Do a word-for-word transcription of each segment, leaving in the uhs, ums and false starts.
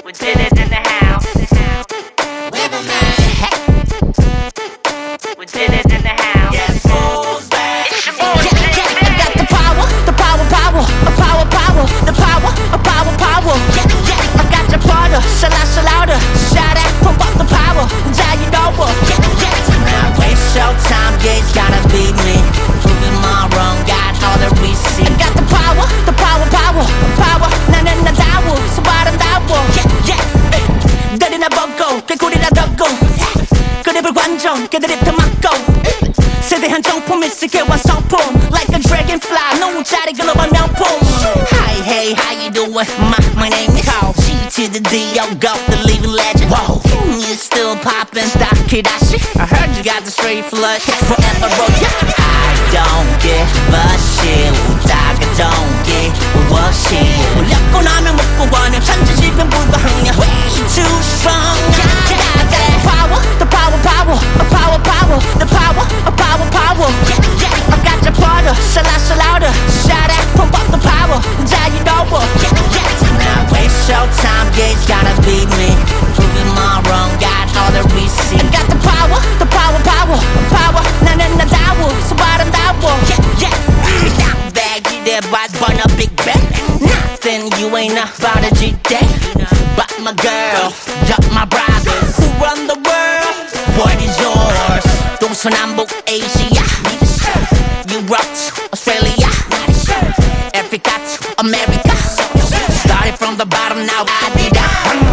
We did it in the house. We did it in the house. Yes, who's back? It's your boy, Yeah, yeah, I got the power, the power, power, a power, power, the power, a power, power. Yeah, yeah, I got your brother, shala, shalada, shout out, pump up the power, yeah, you know what? Yeah, yeah. Now waste your time, yeah, it's gotta be me. Proving my wrong, got all the receipts. I got the power, the power, power, power. 나는 나다워, so 아름다워. Yeah, yeah. 너리나 보고, 개구리나 덮고. 그립을 관전, 깨드립터 막고. 세대한 정품이 세계와 성품. Like a dragonfly, 너무 잘 글로벌 명품. Hi, hey, how you doing? My, my name is Carl. G to the D, yo, go, the living legend. Whoa, you still poppin', stop Kidashi. I heard you got the straight flush, forever roll. Yeah. I don't give a shit. 웃다가 don't give a shit. 올렸고 나면 먹고 원해 천지지변 불가항력. Way too strong. I got that power, the power, power, a power, power, the power, a power, power. I got your brother, shala, shalada, shout out, pump up the power, yeah, you know what? Now waste your time, yeah, it's gotta be me. Proving my wrong, got all the receipts. I got the power, the power, power, power. 나는 나다워, so 아름다워. Yeah, yeah. Down bag, you there, boys, burn a big bang. Nothing you ain't about a G-Day. But my girl, yup, my brothers, who run the world? What is yours? 동서남북 Asia, Europe to Australia, Africa to America. Started from the bottom, now I did that.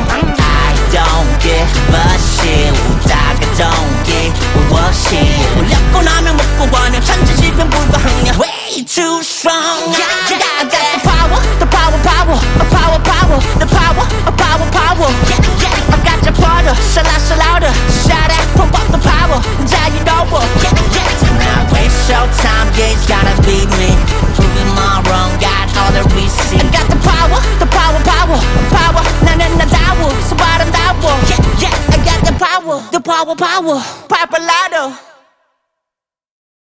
I don't give a shit. 웃다가 don't give a shit. 올렸고 나면 먹고 원해 천지지변 불가항력. Way too strong. I got the power, the power, power, a power, power, the power, a power, power. I got your brother, shala, shalada, shout out, pump up the power, yeah, you know what? Now waste your time, yeah, it's gotta be me. Proving my wrong, got all the receipts. I got the power, the power, power, power. 나는 나다워, so 아름다워. Yeah, yeah, I got the power, the power, power, Papalado.